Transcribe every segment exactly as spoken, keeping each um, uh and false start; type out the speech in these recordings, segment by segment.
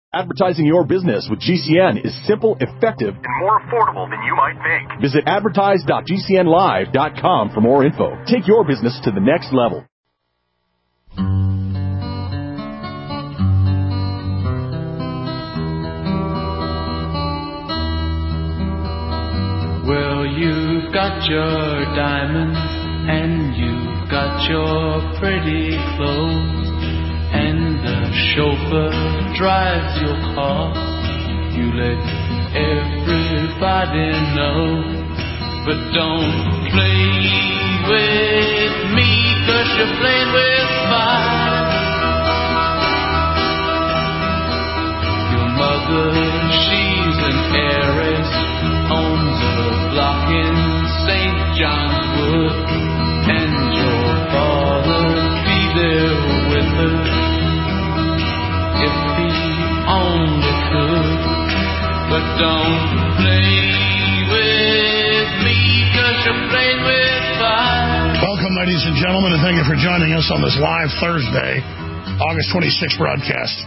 Advertising your business with G C N is simple, effective, and more affordable than you might think. Visit advertise dot g c n live dot com for more info. Take your business to the next level. Well, you've got your diamonds and you've got your pretty clothes, and the chauffeur drives your car. You let everybody know, but don't play with me, 'cause you're playing with fire. Your mother, she's an heiress, owns a block in Saint John's Wood, and your father'd be there with her if he only could. But don't play with me, 'cause you're playing with fire. Welcome, ladies and gentlemen, and thank you for joining us on this live Thursday, August twenty-sixth broadcast.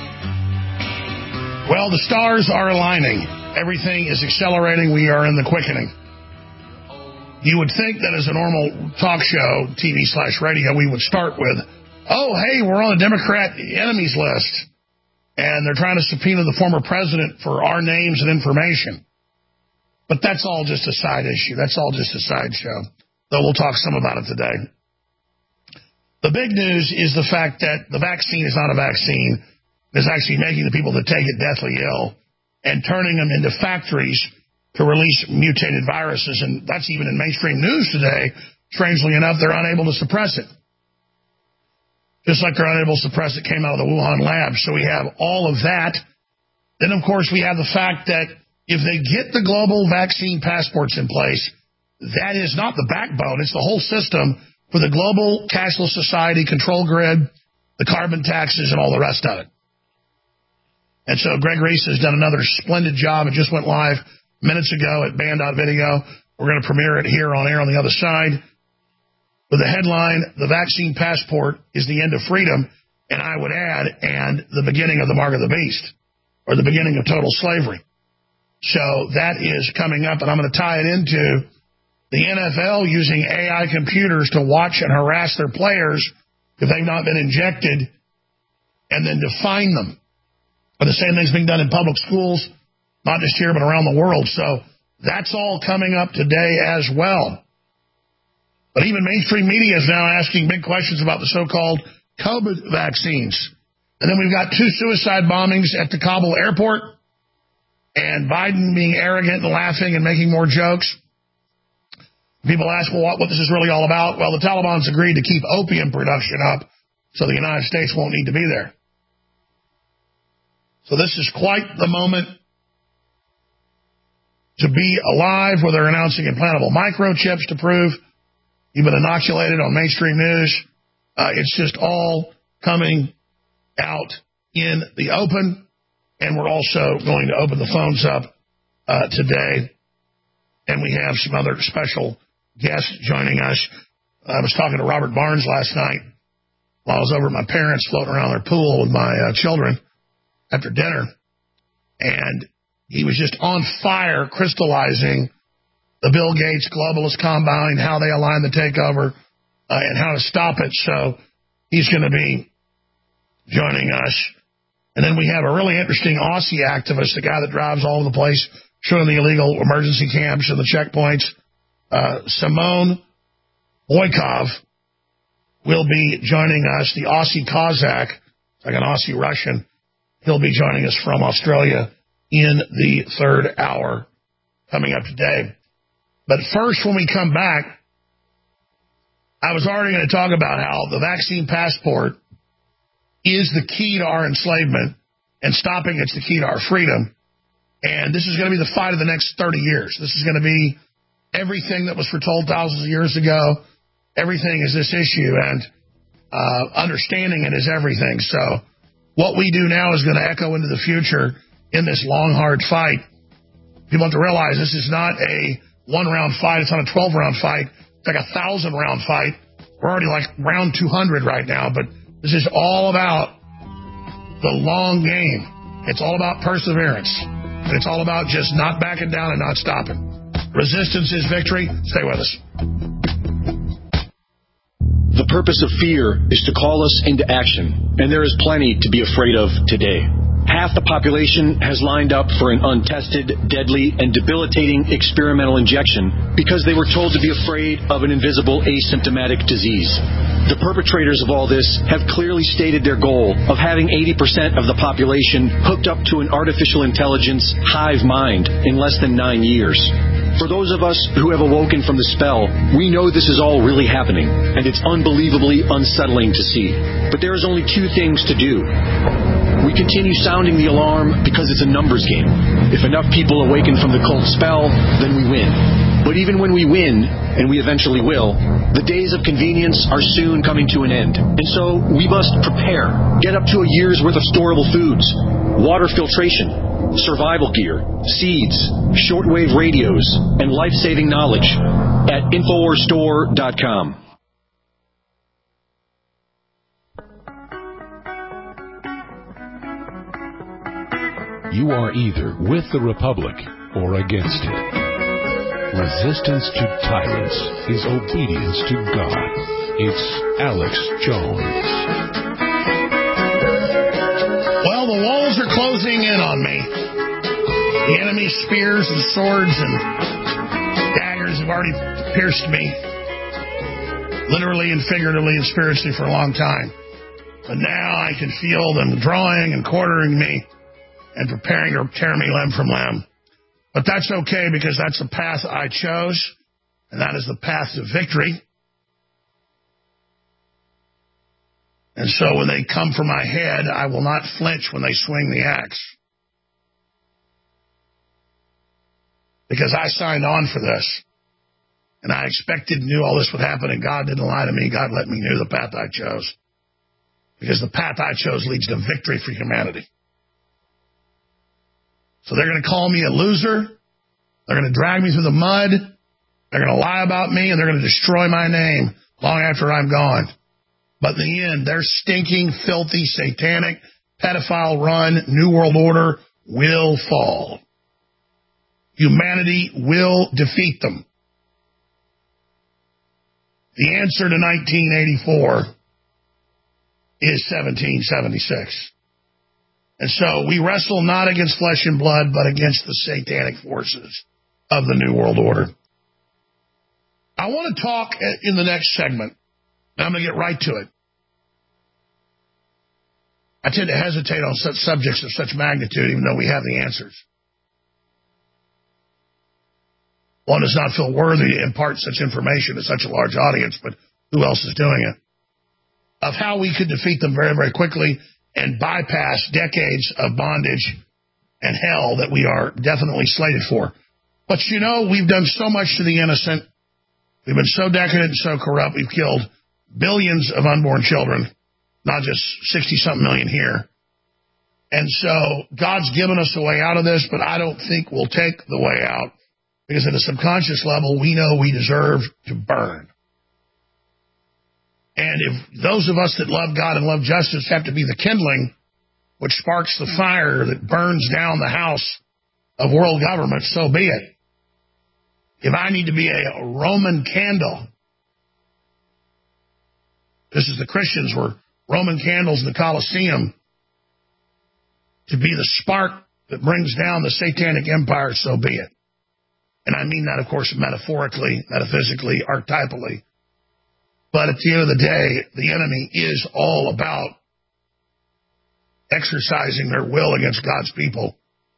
Well, the stars are aligning. Everything is accelerating. We are in the quickening. You would think that as a normal talk show, T V slash radio, we would start with, oh, hey, we're on the Democrat enemies list, and they're trying to subpoena the former president for our names and information. But that's all just a side issue. That's all just a sideshow, though we'll talk some about it today. The big news is the fact that the vaccine is not a vaccine. It's actually making the people that take it deathly ill and turning them into factories to release mutated viruses. And that's even in mainstream news today. Strangely enough, they're unable to suppress it. Just like they're unable to suppress it came out of the Wuhan lab. So we have all of that. Then, of course, we have the fact that if they get the global vaccine passports in place, that is not the backbone. It's the whole system for the global cashless society, control grid, the carbon taxes, and all the rest of it. And so Greg Reese has done another splendid job. It just went live minutes ago at band dot video. We're going to premiere it here on air on the other side with the headline, "The Vaccine Passport is the End of Freedom," and I would add, and the beginning of the Mark of the Beast, or the beginning of total slavery. So that is coming up, and I'm going to tie it into the N F L using A I computers to watch and harass their players if they've not been injected, and then to fine them. But the same thing's being done in public schools, not just here, but around the world. So that's all coming up today as well. But even mainstream media is now asking big questions about the so-called COVID vaccines. And then we've got two suicide bombings at the Kabul airport, and Biden being arrogant and laughing and making more jokes. People ask, well, what, what this is really all about? Well, the Taliban's agreed to keep opium production up so the United States won't need to be there. So this is quite the moment to be alive, where they're announcing implantable microchips to prove you've been inoculated on mainstream news. Uh, it's just all coming out in the open, and we're also going to open the phones up uh, today, and we have some other special guests joining us. I was talking to Robert Barnes last night while I was over at my parents' floating around their pool with my uh, children after dinner, and he was just on fire crystallizing the Bill Gates globalist combine, how they align the takeover, uh, and how to stop it. So he's going to be joining us. And then we have a really interesting Aussie activist, the guy that drives all over the place, showing the illegal emergency camps and the checkpoints. Uh, Simone Boykov will be joining us, the Aussie Cossack, like an Aussie Russian. He'll be joining us from Australia in the third hour coming up today. But first, when we come back, I was already going to talk about how the vaccine passport is the key to our enslavement, and stopping it's the key to our freedom. And this is going to be the fight of the next thirty years. This is going to be everything that was foretold thousands of years ago. Everything is this issue, and uh, understanding it is everything. So what we do now is going to echo into the future in this long, hard fight. People have to realize this is not a one-round fight. It's not a twelve-round fight. It's like a thousand-round fight. We're already like round two hundred right now, but this is all about the long game. It's all about perseverance. And it's all about just not backing down and not stopping. Resistance is victory. Stay with us. The purpose of fear is to call us into action, and there is plenty to be afraid of today. Half the population has lined up for an untested, deadly, and debilitating experimental injection because they were told to be afraid of an invisible asymptomatic disease. The perpetrators of all this have clearly stated their goal of having eighty percent of the population hooked up to an artificial intelligence hive mind in less than nine years. For those of us who have awoken from the spell, we know this is all really happening, and it's unbelievably unsettling to see. But there is only two things to do. We continue sounding the alarm because it's a numbers game. If enough people awaken from the cult spell, then we win. But even when we win, and we eventually will, the days of convenience are soon coming to an end. And so we must prepare. Get up to a year's worth of storable foods, water filtration, survival gear, seeds, shortwave radios, and life-saving knowledge at Infowars Store dot com. You are either with the Republic or against it. Resistance to tyrants is obedience to God. It's Alex Jones. Well, the walls are closing in on me. The enemy's spears and swords and daggers have already pierced me, literally and figuratively and spiritually, for a long time. But now I can feel them drawing and quartering me and preparing to tear me limb from limb. But that's okay, because that's the path I chose, and that is the path to victory. And so when they come for my head, I will not flinch when they swing the axe. Because I signed on for this, and I expected and knew all this would happen, and God didn't lie to me. God let me know the path I chose. Because the path I chose leads to victory for humanity. So they're going to call me a loser. They're going to drag me through the mud. They're going to lie about me, and they're going to destroy my name long after I'm gone. But in the end, their stinking, filthy, satanic, pedophile-run New World Order will fall. Humanity will defeat them. The answer to nineteen eighty-four is seventeen seventy-six. And so we wrestle not against flesh and blood, but against the satanic forces of the New World Order. I want to talk in the next segment, and I'm going to get right to it. I tend to hesitate on such subjects of such magnitude, even though we have the answers. One does not feel worthy to impart such information to such a large audience, but who else is doing it? Of how we could defeat them very, very quickly and bypass decades of bondage and hell that we are definitely slated for. But you know, we've done so much to the innocent. We've been so decadent and so corrupt. We've killed billions of unborn children, not just sixty-something million here. And so God's given us a way out of this, but I don't think we'll take the way out, because at a subconscious level, we know we deserve to burn. And if those of us that love God and love justice have to be the kindling which sparks the fire that burns down the house of world government, so be it. If I need to be a Roman candle, just as the Christians were Roman candles in the Colosseum, to be the spark that brings down the satanic empire, so be it. And I mean that, of course, metaphorically, metaphysically, archetypally. But at the end of the day, the enemy is all about exercising their will against God's people.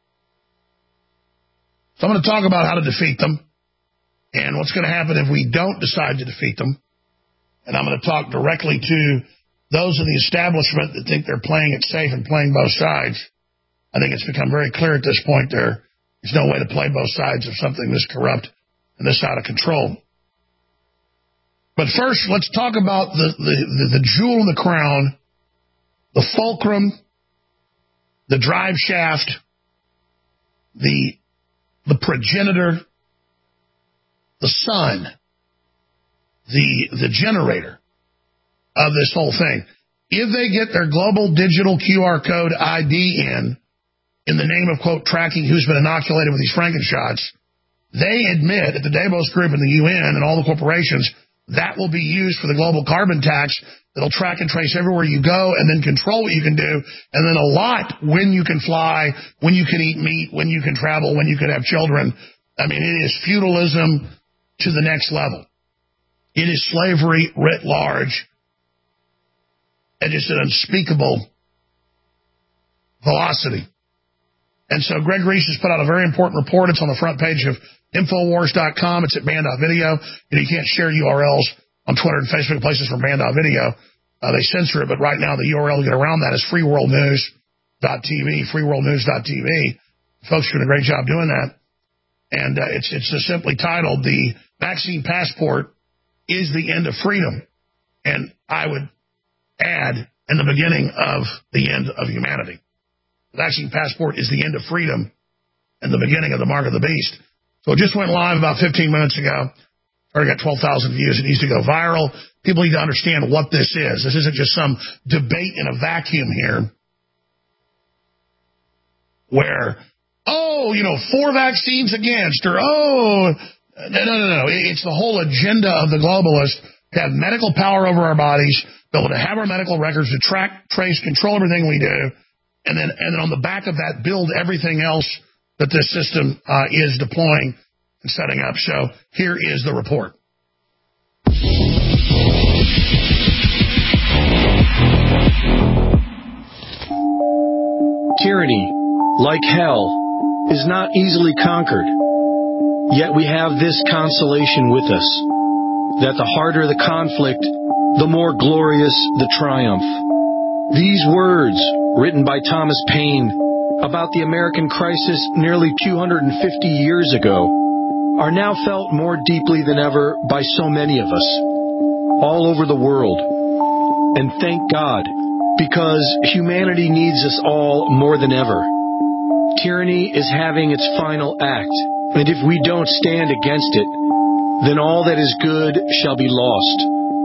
So I'm going to talk about how to defeat them and what's going to happen if we don't decide to defeat them. And I'm going to talk directly to those in the establishment that think they're playing it safe and playing both sides. I think it's become very clear at this point there is no way to play both sides of something this corrupt and this out of control. But first, let's talk about the, the, the, the jewel in the crown, the fulcrum, the drive shaft, the, the progenitor, the sun, the, the generator of this whole thing. If they get their global digital Q R code I D in, in the name of, quote, tracking who's been inoculated with these Frankenshots, they admit at the Davos Group and the U N and all the corporations that will be used for the global carbon tax that'll track and trace everywhere you go and then control what you can do, and then a lot when you can fly, when you can eat meat, when you can travel, when you can have children. I mean, it is feudalism to the next level. It is slavery writ large at just an unspeakable velocity. And so Greg Reese has put out a very important report. It's on the front page of Infowars dot com. It's at band dot video. You know, you can't share U R Ls on Twitter and Facebook places from band dot video. Uh, they censor it, but right now the U R L to get around that is free world news dot t v, free world news dot t v. Folks are doing a great job doing that. And uh, it's, it's just simply titled, "The Vaccine Passport is the End of Freedom." And I would add, in the beginning of the end of humanity. The vaccine passport is the end of freedom and the beginning of the mark of the beast. So it just went live about fifteen minutes ago. Already got twelve thousand views. It needs to go viral. People need to understand what this is. This isn't just some debate in a vacuum here where, oh, you know, four vaccines against, or, oh, no, no, no, no. It's the whole agenda of the globalists to have medical power over our bodies, be able to have our medical records, to track, trace, control everything we do, and then and then on the back of that, build everything else that this system uh, is deploying and setting up. So here is the report. Tyranny, like hell, is not easily conquered. Yet we have this consolation with us, that the harder the conflict, the more glorious the triumph. These words, written by Thomas Paine about the American crisis nearly two hundred fifty years ago, are now felt more deeply than ever by so many of us, all over the world. And thank God, because humanity needs us all more than ever. Tyranny is having its final act, and if we don't stand against it, then all that is good shall be lost.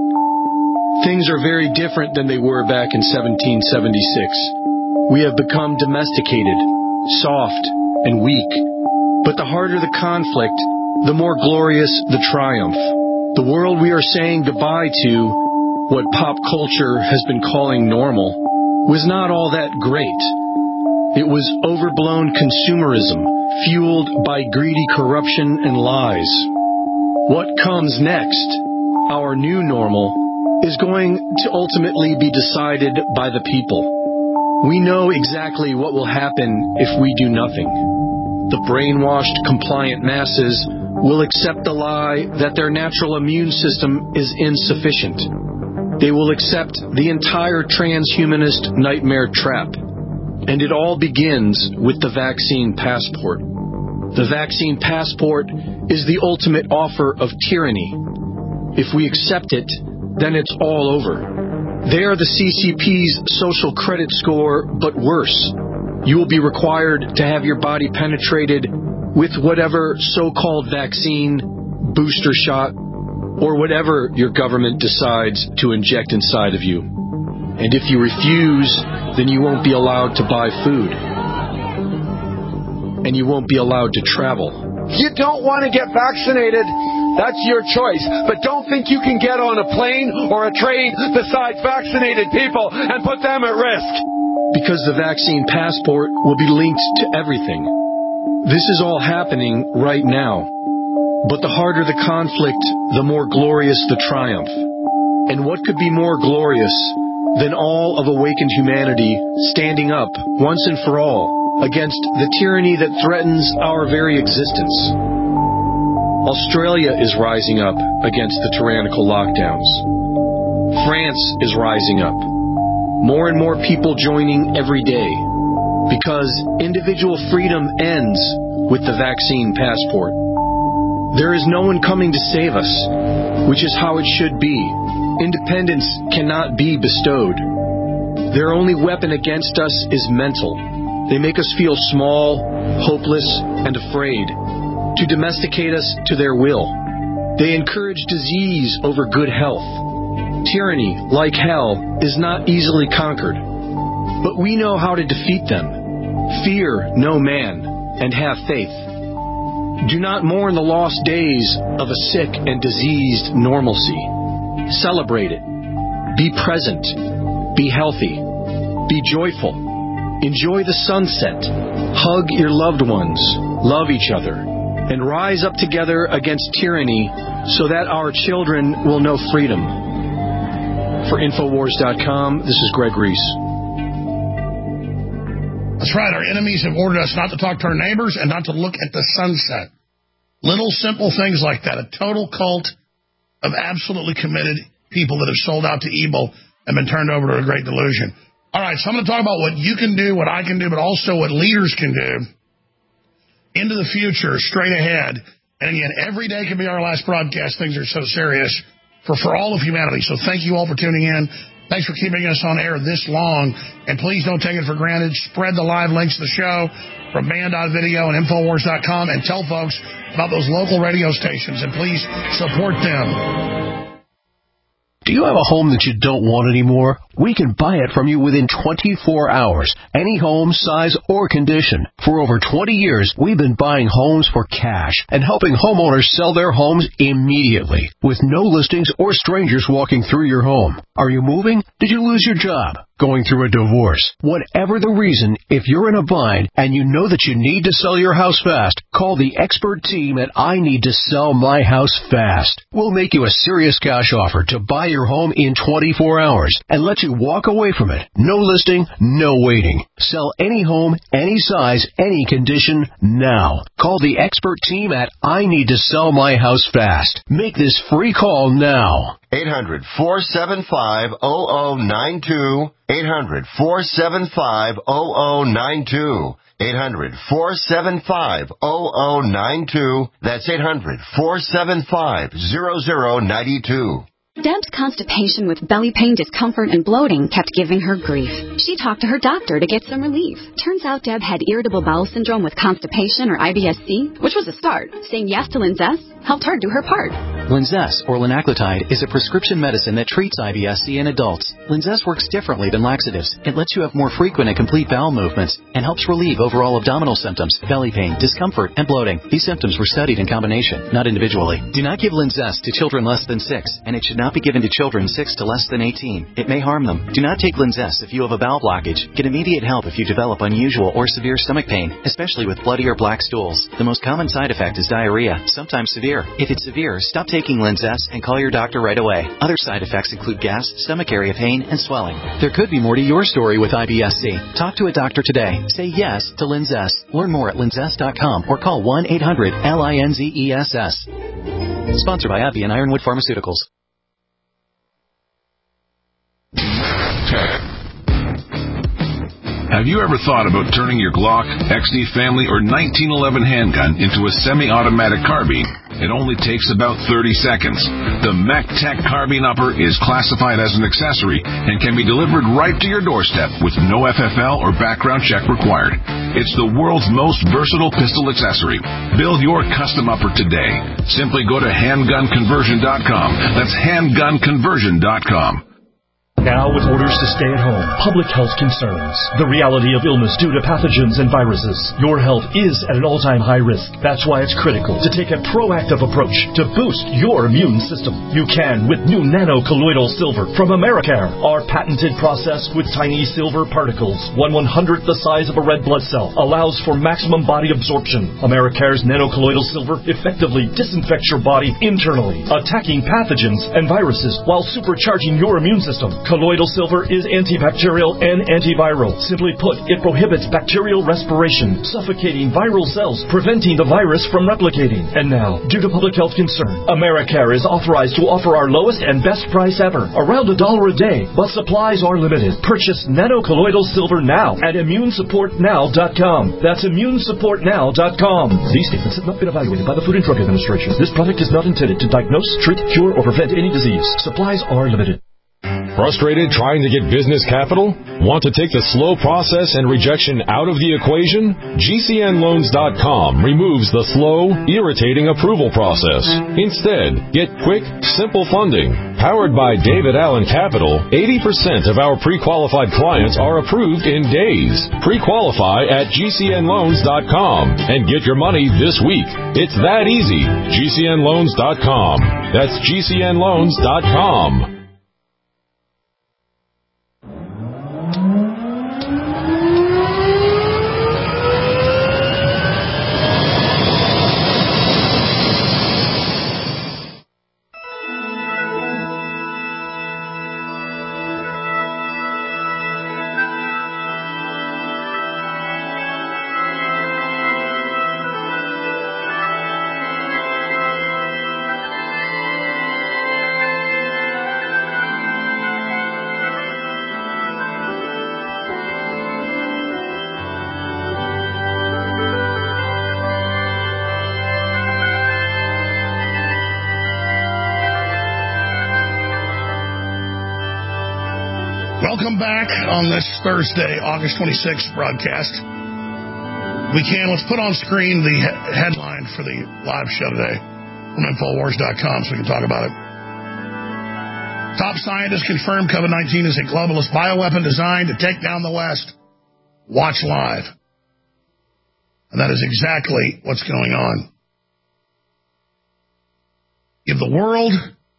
Things are very different than they were back in seventeen seventy-six. We have become domesticated, soft, and weak. But the harder the conflict, the more glorious the triumph. The world we are saying goodbye to, what pop culture has been calling normal, was not all that great. It was overblown consumerism, fueled by greedy corruption and lies. What comes next, our new normal, is going to ultimately be decided by the people. We know exactly what will happen if we do nothing. The brainwashed, compliant masses will accept the lie that their natural immune system is insufficient. They will accept the entire transhumanist nightmare trap. And it all begins with the vaccine passport. The vaccine passport is the ultimate offer of tyranny. If we accept it, then it's all over. They are the C C P's social credit score, but worse. You will be required to have your body penetrated with whatever so-called vaccine, booster shot, or whatever your government decides to inject inside of you. And if you refuse, then you won't be allowed to buy food. And you won't be allowed to travel. If you don't want to get vaccinated, that's your choice. But don't think you can get on a plane or a train besides vaccinated people and put them at risk. Because the vaccine passport will be linked to everything. This is all happening right now. But the harder the conflict, the more glorious the triumph. And what could be more glorious than all of awakened humanity standing up once and for all against the tyranny that threatens our very existence? Australia is rising up against the tyrannical lockdowns. France is rising up. More and more people joining every day, because individual freedom ends with the vaccine passport. There is no one coming to save us, which is how it should be. Independence cannot be bestowed. Their only weapon against us is mental. They make us feel small, hopeless, and afraid, to domesticate us to their will. They encourage disease over good health. Tyranny, like hell, is not easily conquered. But we know how to defeat them. Fear no man, and have faith. Do not mourn the lost days of a sick and diseased normalcy. Celebrate it. Be present. Be healthy. Be joyful. Enjoy the sunset. Hug your loved ones. Love each other. And rise up together against tyranny so that our children will know freedom. For Infowars dot com, this is Greg Reese. That's right. Our enemies have ordered us not to talk to our neighbors and not to look at the sunset. Little simple things like that. A total cult of absolutely committed people that have sold out to evil and been turned over to a great delusion. All right, so I'm going to talk about what you can do, what I can do, but also what leaders can do into the future, straight ahead. And again, every day can be our last broadcast. Things are so serious for, for all of humanity. So thank you all for tuning in. Thanks for keeping us on air this long. And please don't take it for granted. Spread the live links to the show from band dot video and Infowars dot com and tell folks about those local radio stations. And please support them. Do you have a home that you don't want anymore? We can buy it from you within twenty-four hours. Any home, size, or condition. For over twenty years, we've been buying homes for cash and helping homeowners sell their homes immediately with no listings or strangers walking through your home. Are you moving? Did you lose your job? Going through a divorce? Whatever the reason, if you're in a bind and you know that you need to sell your house fast, call the expert team at I Need to Sell My House Fast. We'll make you a serious cash offer to buy your home in twenty-four hours and let you walk away from it. No listing, no waiting. Sell any home, any size, any condition, now. Call the expert team at I Need to Sell My House Fast. Make this free call now. eight hundred, four seven five, zero zero nine two. eight hundred, four seven five, zero zero nine two. eight hundred, four seven five, zero zero nine two. That's eight hundred, four seven five, zero zero nine two. Deb's constipation with belly pain, discomfort, and bloating kept giving her grief. She talked to her doctor to get some relief. Turns out Deb had irritable bowel syndrome with constipation, or I B S C, which was a start. Saying yes to Linzess helped her do her part. Linzess, or linaclotide, is a prescription medicine that treats I B S C in adults. Linzess works differently than laxatives. It lets you have more frequent and complete bowel movements and helps relieve overall abdominal symptoms, belly pain, discomfort, and bloating. These symptoms were studied in combination, not individually. Do not give Linzess to children less than six, and it should not be given to children six to less than eighteen. It may harm them. Do not take Linzess if you have a bowel blockage. Get immediate help if you develop unusual or severe stomach pain, especially with bloody or black stools. The most common side effect is diarrhea, sometimes severe. If it's severe, stop taking Linzess and call your doctor right away. Other side effects include gas, stomach area pain, and swelling. There could be more to your story with I B S C. Talk to a doctor today. Say yes to Linzess. Learn more at linzess dot com or call one eight hundred L I N Z E S S. Sponsored by AbbVie and Ironwood Pharmaceuticals. Have you ever thought about turning your Glock, X D Family, or nineteen eleven handgun into a semi-automatic carbine? It only takes about thirty seconds. The MacTech Carbine Upper is classified as an accessory and can be delivered right to your doorstep with no F F L or background check required. It's the world's most versatile pistol accessory. Build your custom upper today. Simply go to handgun conversion dot com. That's handgun conversion dot com. Now with orders to stay at home, public health concerns, the reality of illness due to pathogens and viruses. Your health is at an all-time high risk. That's why it's critical to take a proactive approach to boost your immune system. You can with new nano-colloidal silver from Americare. Our patented process with tiny silver particles, one one-hundredth the size of a red blood cell, allows for maximum body absorption. Americare's nano-colloidal silver effectively disinfects your body internally, attacking pathogens and viruses while supercharging your immune system. Colloidal silver is antibacterial and antiviral. Simply put, it prohibits bacterial respiration, suffocating viral cells, preventing the virus from replicating. And now, due to public health concern, Americare is authorized to offer our lowest and best price ever, around a dollar a day, but supplies are limited. Purchase nano-colloidal silver now at immune support now dot com. That's immune support now dot com. These statements have not been evaluated by the Food and Drug Administration. This product is not intended to diagnose, treat, cure, or prevent any disease. Supplies are limited. Frustrated trying to get business capital? Want to take the slow process and rejection out of the equation? G C N loans dot com removes the slow, irritating approval process. Instead, get quick, simple funding. Powered by David Allen Capital, eighty percent of our pre-qualified clients are approved in days. Pre-qualify at G C N loans dot com and get your money this week. It's that easy. G C N loans dot com. That's G C N loans dot com. Welcome back on this Thursday, August twenty-sixth broadcast. We can, let's put on screen the he- headline for the live show today from Infowars dot com so we can talk about it. Top scientists confirm COVID nineteen is a globalist bioweapon designed to take down the West. Watch live. And that is exactly what's going on. If the world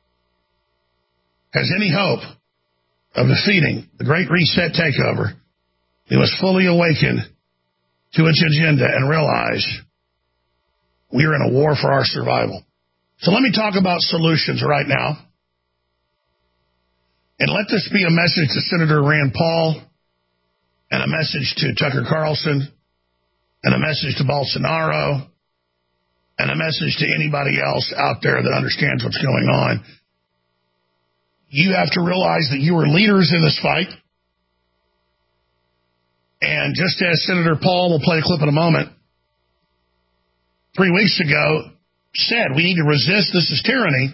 has any hope of defeating the Great Reset takeover, we must fully awaken to its agenda and realize we are in a war for our survival. So let me talk about solutions right now. And let this be a message to Senator Rand Paul, and a message to Tucker Carlson, and a message to Bolsonaro, and a message to anybody else out there that understands what's going on. You have to realize that you are leaders in this fight. And just as Senator Paul, will play a clip in a moment, three weeks ago said we need to resist, this is tyranny.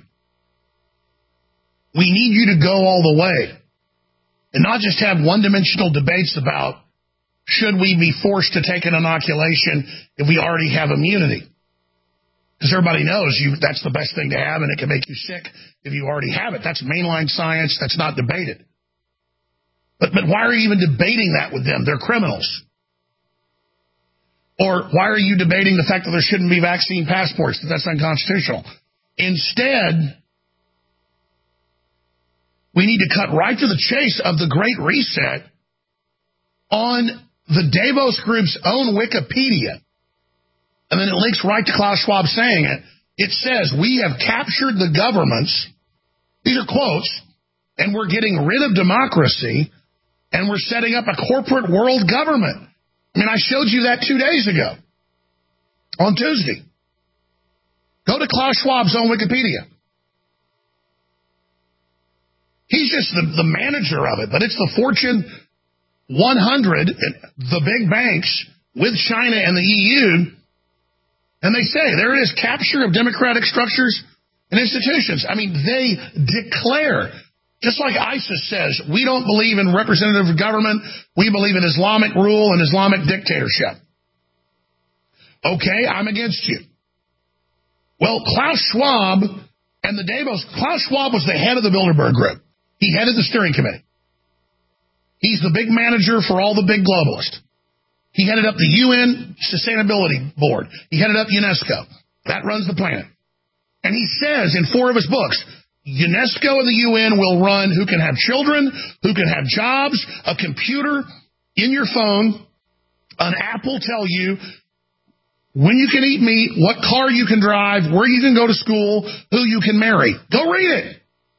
We need you to go all the way and not just have one-dimensional debates about should we be forced to take an inoculation if we already have immunity. Because everybody knows you that's the best thing to have, and it can make you sick if you already have it. That's mainline science. That's not debated. But but why are you even debating that with them? They're criminals. Or why are you debating the fact that there shouldn't be vaccine passports, that that's unconstitutional? Instead, we need to cut right to the chase of the Great Reset on the Davos Group's own Wikipedia. And then it links right to Klaus Schwab saying it. It says, we have captured the governments, these are quotes, and we're getting rid of democracy, and we're setting up a corporate world government. I mean, I showed you that two days ago, on Tuesday. Go to Klaus Schwab's own Wikipedia. He's just the, the manager of it, but it's the Fortune one hundred, the big banks, with China and the E U. And they say, there it is, capture of democratic structures and institutions. I mean, they declare, just like ISIS says, we don't believe in representative government. We believe in Islamic rule and Islamic dictatorship. Okay, I'm against you. Well, Klaus Schwab and the Davos, Klaus Schwab was the head of the Bilderberg Group. He headed the steering committee. He's the big manager for all the big globalists. He headed up the U N Sustainability Board. He headed up UNESCO. That runs the planet. And he says in four of his books, UNESCO and the U N will run who can have children, who can have jobs, a computer in your phone, an app will tell you when you can eat meat, what car you can drive, where you can go to school, who you can marry. Go read it.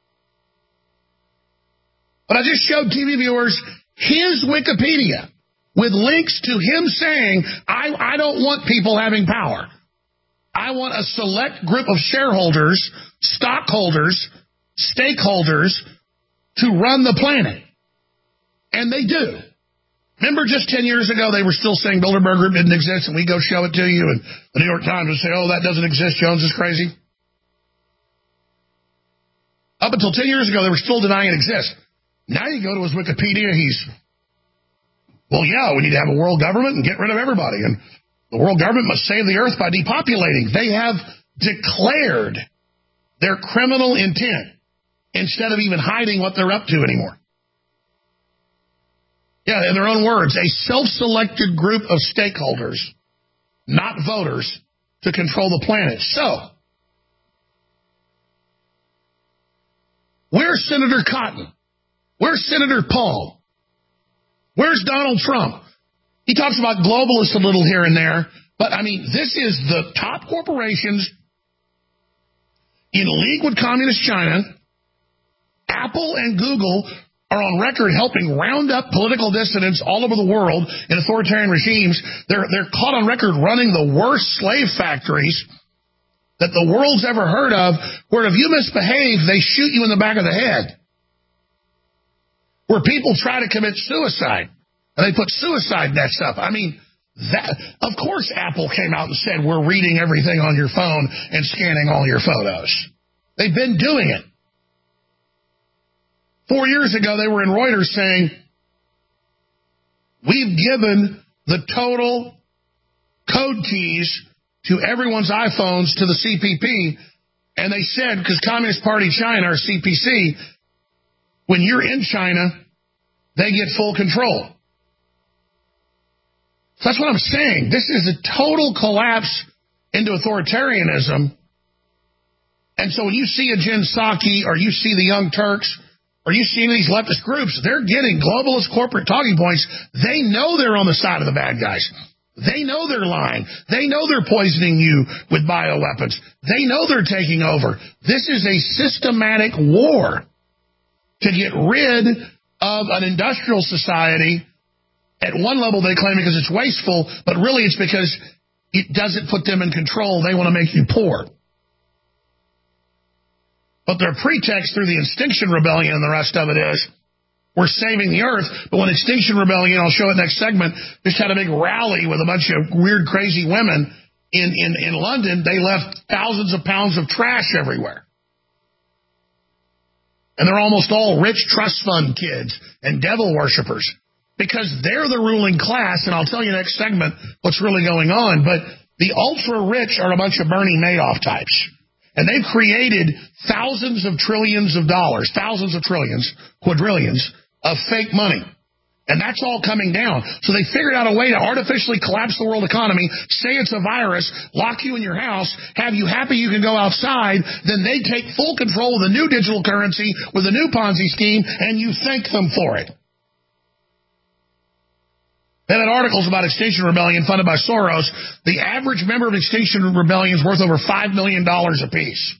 But I just showed T V viewers his Wikipedia, with links to him saying, I, I don't want people having power. I want a select group of shareholders, stockholders, stakeholders to run the planet. And they do. Remember just ten years ago, they were still saying Bilderberg Group didn't exist, and we go show it to you, and the New York Times would say, oh, that doesn't exist, Jones is crazy. Up until ten years ago, they were still denying it exists. Now you go to his Wikipedia, he's, well, yeah, we need to have a world government and get rid of everybody. And the world government must save the earth by depopulating. They have declared their criminal intent instead of even hiding what they're up to anymore. Yeah, in their own words, a self-selected group of stakeholders, not voters, to control the planet. So, where's Senator Cotton? Where's Senator Paul? Where's Donald Trump? He talks about globalists a little here and there, but, I mean, this is the top corporations in league with Communist China. Apple and Google are on record helping round up political dissidents all over the world in authoritarian regimes. They're, they're caught on record running the worst slave factories that the world's ever heard of, where if you misbehave, they shoot you in the back of the head. Where people try to commit suicide, and they put suicide nets up. I mean, that, of course Apple came out and said, we're reading everything on your phone and scanning all your photos. They've been doing it. Four years ago, they were in Reuters saying, we've given the total code keys to everyone's iPhones to the C P P, and they said, because Communist Party China, or C P C, when you're in China, they get full control. So that's what I'm saying. This is a total collapse into authoritarianism. And so when you see a Jen Psaki, or you see the Young Turks, or you see these leftist groups, they're getting globalist corporate talking points. They know they're on the side of the bad guys. They know they're lying. They know they're poisoning you with bioweapons. They know they're taking over. This is a systematic war to get rid of an industrial society. At one level, they claim because it's wasteful, but really it's because it doesn't put them in control. They want to make you poor. But their pretext through the Extinction Rebellion and the rest of it is, we're saving the earth. But when Extinction Rebellion, I'll show it next segment, just had a big rally with a bunch of weird, crazy women in, in, in London, they left thousands of pounds of trash everywhere. And they're almost all rich trust fund kids and devil worshippers, because they're the ruling class. And I'll tell you next segment what's really going on. But the ultra rich are a bunch of Bernie Madoff types. And they've created thousands of trillions of dollars, thousands of trillions, quadrillions of fake money. And that's all coming down. So they figured out a way to artificially collapse the world economy, say it's a virus, lock you in your house, have you happy you can go outside, then they take full control of the new digital currency with a new Ponzi scheme, and you thank them for it. They had articles about Extinction Rebellion funded by Soros. The average member of Extinction Rebellion is worth over five million dollars apiece.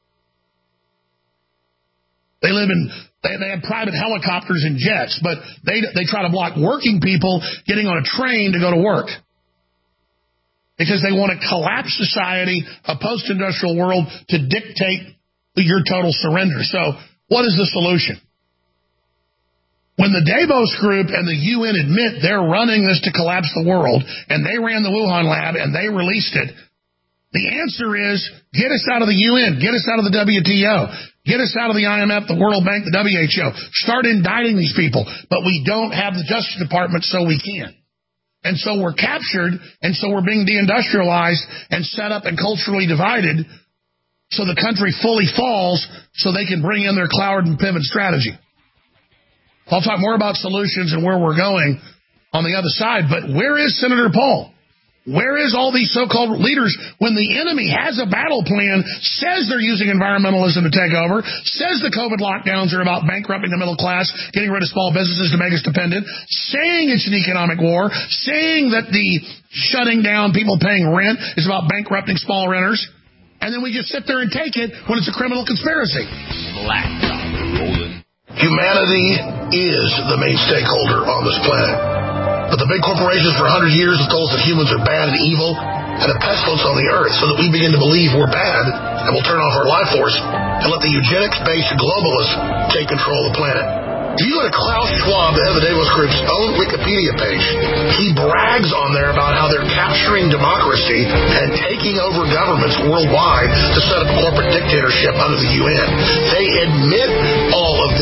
They live in, they, they have private helicopters and jets, but they, they try to block working people getting on a train to go to work, because they want to collapse society, a post-industrial world, to dictate your total surrender. So what is the solution? When the Davos Group and the U N admit they're running this to collapse the world, and they ran the Wuhan lab and they released it, the answer is get us out of the U N, get us out of the W T O, get us out of the I M F, the World Bank, the W H O. Start indicting these people. But we don't have the Justice Department, so we can't. And so we're captured, and so we're being deindustrialized and set up and culturally divided, so the country fully falls so they can bring in their Cloward and Piven strategy. I'll talk more about solutions and where we're going on the other side, but where is Senator Paul? Where is all these so-called leaders when the enemy has a battle plan, says they're using environmentalism to take over, says the COVID lockdowns are about bankrupting the middle class, getting rid of small businesses to make us dependent, saying it's an economic war, saying that the shutting down people paying rent is about bankrupting small renters, and then we just sit there and take it when it's a criminal conspiracy. Black rolling. Humanity is the main stakeholder on this planet. But the big corporations for one hundred years have told us that humans are bad and evil and a pestilence on the earth, so that we begin to believe we're bad and we'll turn off our life force and let the eugenics-based globalists take control of the planet. If you go to Klaus Schwab, the head of the Davos Group's own Wikipedia page, he brags on there about how they're capturing democracy and taking over governments worldwide to set up a corporate dictatorship under the U N. They admit all of this.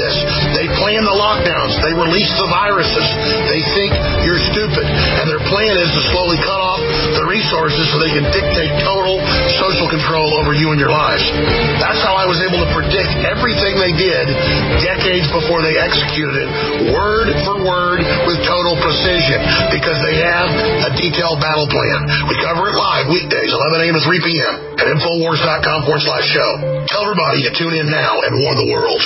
They plan the lockdowns. They release the viruses. They think you're stupid. And their plan is to slowly cut off the resources so they can dictate total social control over you and your lives. That's how I was able to predict everything they did decades before they executed it, word for word with total precision, because they have a detailed battle plan. We cover it live weekdays, eleven a.m. to three p.m. at Infowars.com forward slash show. Tell everybody to tune in now and warn the world.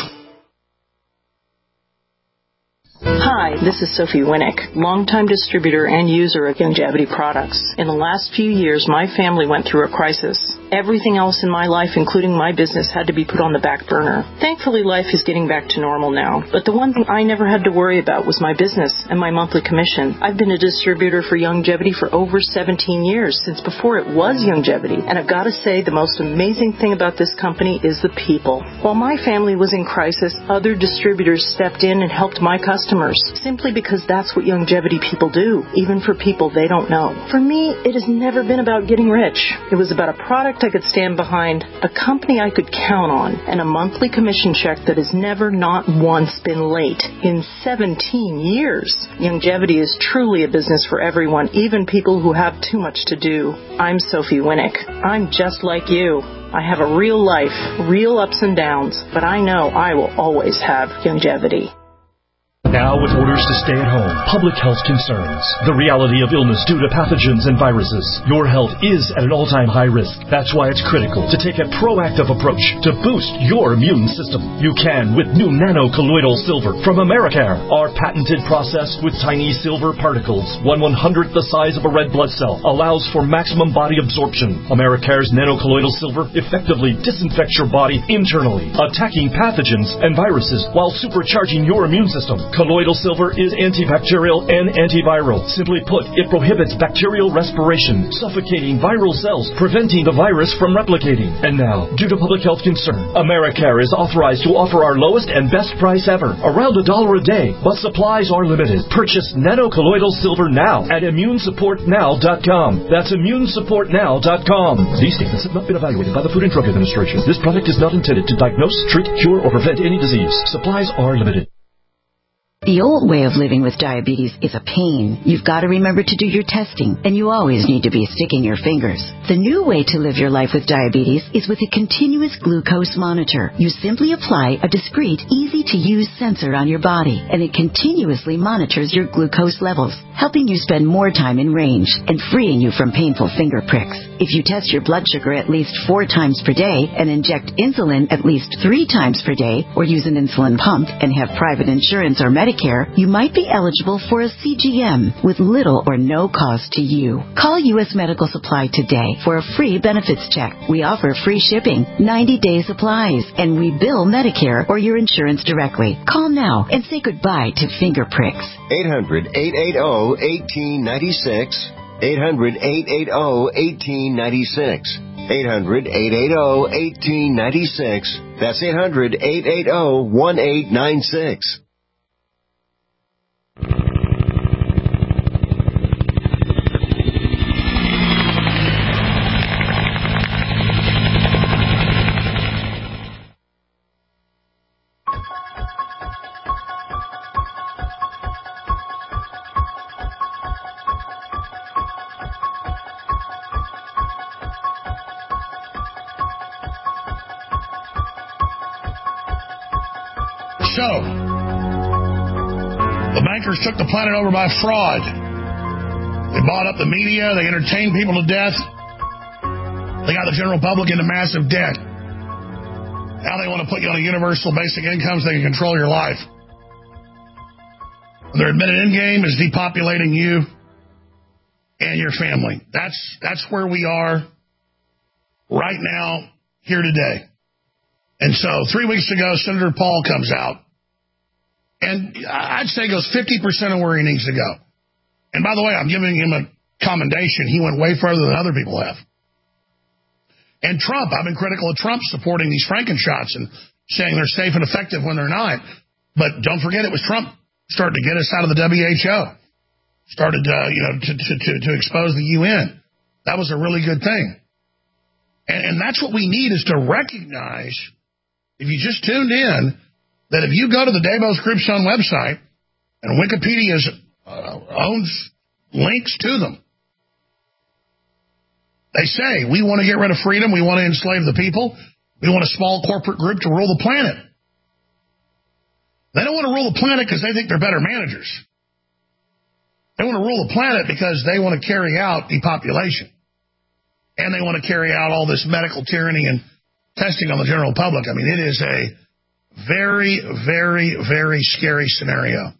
Hi, this is Sophie Winnick, longtime distributor and user of Youngevity products. In the last few years, my family went through a crisis. Everything else in my life, including my business, had to be put on the back burner. Thankfully, life is getting back to normal now. But the one thing I never had to worry about was my business and my monthly commission. I've been a distributor for Youngevity for over seventeen years, since before it was Youngevity. And I've got to say, the most amazing thing about this company is the people. While my family was in crisis, other distributors stepped in and helped my customers, simply because that's what Youngevity people do, even for people they don't know. For me, it has never been about getting rich. It was about a product I could stand behind, a company I could count on, and a monthly commission check that has never not once been late in seventeen years. Youngevity is truly a business for everyone, even people who have too much to do. I'm Sophie Winnick. I'm just like you. I have a real life, real ups and downs, but I know I will always have Youngevity. Now with orders to stay at home, public health concerns, the reality of illness due to pathogens and viruses, your health is at an all-time high risk. That's why it's critical to take a proactive approach to boost your immune system. You can with new nano-colloidal silver from Americare. Our patented process with tiny silver particles, one one-hundredth the size of a red blood cell, allows for maximum body absorption. Americare's nano-colloidal silver effectively disinfects your body internally, attacking pathogens and viruses while supercharging your immune system. Colloidal silver is antibacterial and antiviral. Simply put, it prohibits bacterial respiration, suffocating viral cells, preventing the virus from replicating. And now, due to public health concern, Americare is authorized to offer our lowest and best price ever, around a dollar a day, but supplies are limited. Purchase nano-colloidal silver now at immune support now dot com. That's immune support now dot com. These statements have not been evaluated by the Food and Drug Administration. This product is not intended to diagnose, treat, cure, or prevent any disease. Supplies are limited. The old way of living with diabetes is a pain. You've got to remember to do your testing, and you always need to be sticking your fingers. The new way to live your life with diabetes is with a continuous glucose monitor. You simply apply a discreet, easy-to-use sensor on your body, and it continuously monitors your glucose levels, helping you spend more time in range and freeing you from painful finger pricks. If you test your blood sugar at least four times per day and inject insulin at least three times per day, or use an insulin pump and have private insurance or Medicare, you might be eligible for a C G M with little or no cost to you. Call U S Medical Supply today for a free benefits check. We offer free shipping, ninety-day supplies, and we bill Medicare or your insurance directly. Call now and say goodbye to finger pricks. eight hundred, eight eight zero, one eight nine six. eight hundred, eight eight zero, one eight nine six. eight hundred, eight eight zero, one eight nine six. That's eight hundred, eight eight zero, one eight nine six. So, the bankers took the planet over by fraud. They bought up the media. They entertained people to death. They got the general public into massive debt. Now they want to put you on a universal basic income so they can control your life. Their admitted end game is depopulating you and your family. That's that's where we are right now, here today. And so three weeks ago, Senator Paul comes out, and I'd say goes fifty percent of where he needs to go. And by the way, I'm giving him a commendation. He went way further than other people have. And Trump, I've been critical of Trump supporting these Frankenshots and saying they're safe and effective when they're not. But don't forget, it was Trump started to get us out of the W H O, started uh, you know to, to, to, to expose the U N. That was a really good thing. And, and that's what we need, is to recognize, if you just tuned in, that if you go to the Davos Group Son website, and Wikipedia uh, owns links to them, they say, we want to get rid of freedom, we want to enslave the people, we want a small corporate group to rule the planet. They don't want to rule the planet because they think they're better managers. They want to rule the planet because they want to carry out depopulation. And they want to carry out all this medical tyranny and testing on the general public. I mean, it is a very, very, very scary scenario.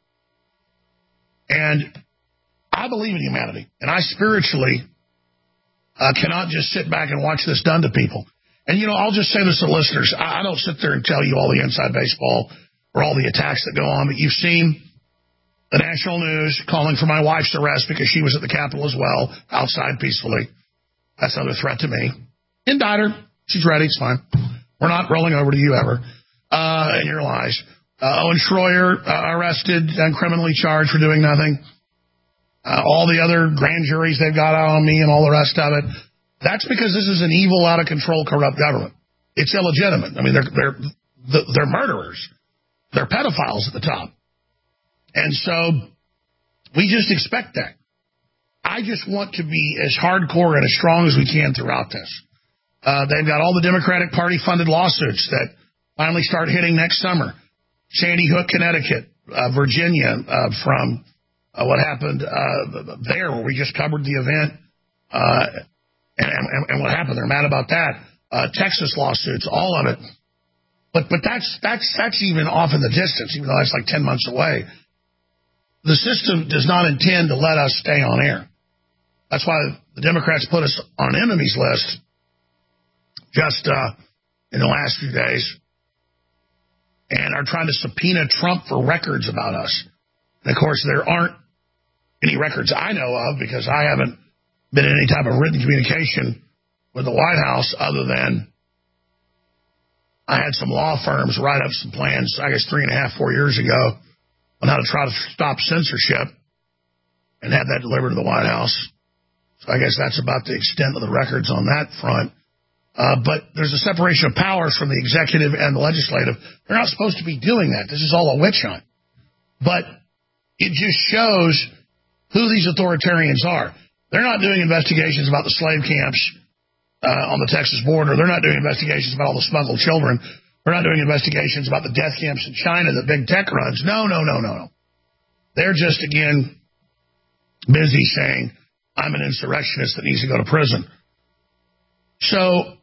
And I believe in humanity. And I spiritually uh, cannot just sit back and watch this done to people. And, you know, I'll just say this to listeners. I, I don't sit there and tell you all the inside baseball or all the attacks that go on, but you've seen the national news calling for my wife's arrest because she was at the Capitol as well, outside peacefully. That's another threat to me. Indict her. She's ready. It's fine. We're not rolling over to you ever. Uh, and your lies. Uh, Owen Schroyer uh, arrested and criminally charged for doing nothing. Uh, all the other grand juries they've got out on me and all the rest of it. That's because this is an evil, out of control, corrupt government. It's illegitimate. I mean, they're they're they're murderers. They're pedophiles at the top. And so we just expect that. I just want to be as hardcore and as strong as we can throughout this. Uh, they've got all the Democratic Party-funded lawsuits that finally start hitting next summer. Sandy Hook, Connecticut, uh, Virginia, uh, from uh, what happened uh, there, where we just covered the event, uh, and, and, and what happened. They're mad about that. Uh, Texas lawsuits, all of it. But but that's that's that's even off in the distance, even though that's like ten months away. The system does not intend to let us stay on air. That's why the Democrats put us on an enemies list just uh, in the last few days, and are trying to subpoena Trump for records about us. And of course, there aren't any records I know of because I haven't been in any type of written communication with the White House other than I had some law firms write up some plans, I guess three and a half, four years ago, on how to try to stop censorship and had that delivered to the White House. So I guess that's about the extent of the records on that front. Uh, but there's a separation of powers from the executive and the legislative. They're not supposed to be doing that. This is all a witch hunt. But it just shows who these authoritarians are. They're not doing investigations about the slave camps uh, on the Texas border. They're not doing investigations about all the smuggled children. They're not doing investigations about the death camps in China that big tech runs. No, no, no, no, no. They're just, again, busy saying, I'm an insurrectionist that needs to go to prison. So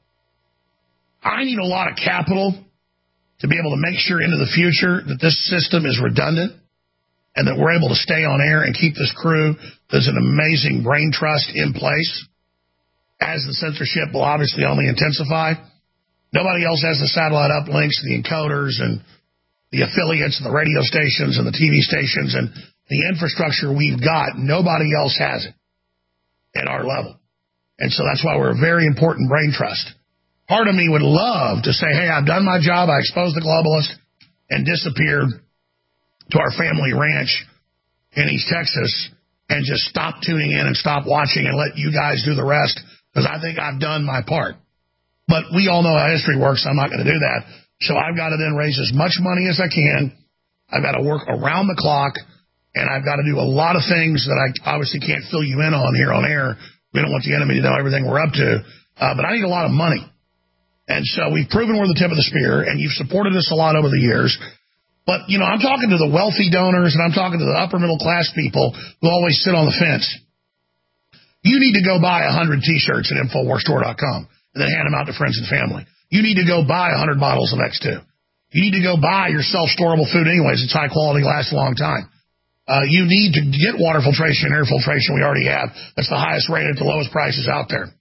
I need a lot of capital to be able to make sure into the future that this system is redundant and that we're able to stay on air and keep this crew that's an amazing brain trust in place, as the censorship will obviously only intensify. Nobody else has the satellite uplinks, the encoders, and the affiliates, and the radio stations, and the T V stations, and the infrastructure we've got. Nobody else has it at our level. And so that's why we're a very important brain trust. Part of me would love to say, hey, I've done my job, I exposed the globalist, and disappeared to our family ranch in East Texas, and just stop tuning in and stop watching and let you guys do the rest, because I think I've done my part. But we all know how history works. I'm not going to do that. So I've got to then raise as much money as I can. I've got to work around the clock, and I've got to do a lot of things that I obviously can't fill you in on here on air. We don't want the enemy to know everything we're up to. Uh, but I need a lot of money. And so we've proven we're the tip of the spear, and you've supported us a lot over the years. But, you know, I'm talking to the wealthy donors, and I'm talking to the upper middle class people who always sit on the fence. You need to go buy one hundred T-shirts at Infowars Store dot com and then hand them out to friends and family. You need to go buy one hundred bottles of X two. You need to go buy your self-storable food anyways. It's high quality, lasts a long time. Uh, you need to get water filtration and air filtration we already have. That's the highest rated, the lowest prices out there.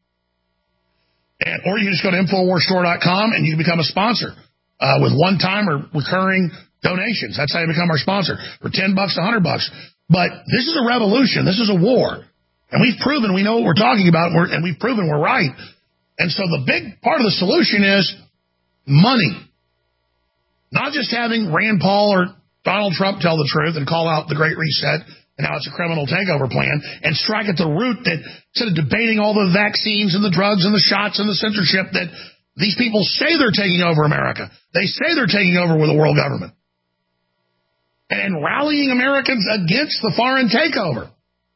And, or you can just go to Infowars Store dot com and you can become a sponsor uh, with one-time or recurring donations. That's how you become our sponsor. For ten bucks, a hundred bucks. But this is a revolution. This is a war. And we've proven we know what we're talking about, and, we're, and we've proven we're right. And so the big part of the solution is money. Not just having Rand Paul or Donald Trump tell the truth and call out the Great Reset and how it's a criminal takeover plan and strike at the root that instead of debating all the vaccines and the drugs and the shots and the censorship that these people say they're taking over America. They say they're taking over with the world government. and rallying Americans against the foreign takeover.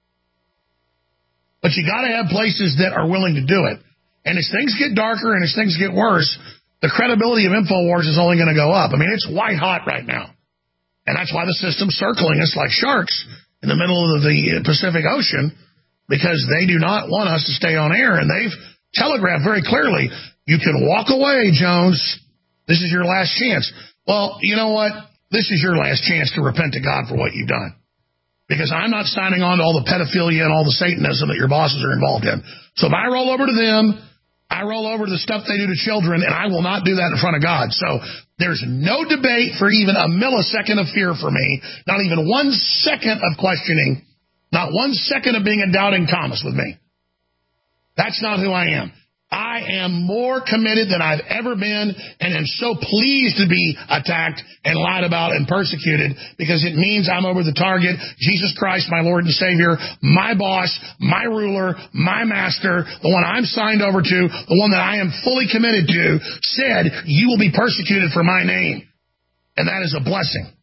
But you got to have places that are willing to do it. And as things get darker and as things get worse, the credibility of InfoWars is only going to go up. I mean, it's white hot right now. And that's why the system's circling us like sharks in the middle of the Pacific Ocean, because they do not want us to stay on air. And they've telegraphed very clearly, you can walk away, Jones. This is your last chance. Well, you know what? This is your last chance to repent to God for what you've done. Because I'm not signing on to all the pedophilia and all the Satanism that your bosses are involved in. So if I roll over to them, I roll over to the stuff they do to children, and I will not do that in front of God. So there's no debate for even a millisecond of fear for me, not even one second of questioning, not one second of being a doubting Thomas with me. That's not who I am. I am more committed than I've ever been, and am so pleased to be attacked and lied about and persecuted, because it means I'm over the target. Jesus Christ, my Lord and Savior, my boss, my ruler, my master, the one I'm signed over to, the one that I am fully committed to, said, you will be persecuted for my name. And that is a blessing.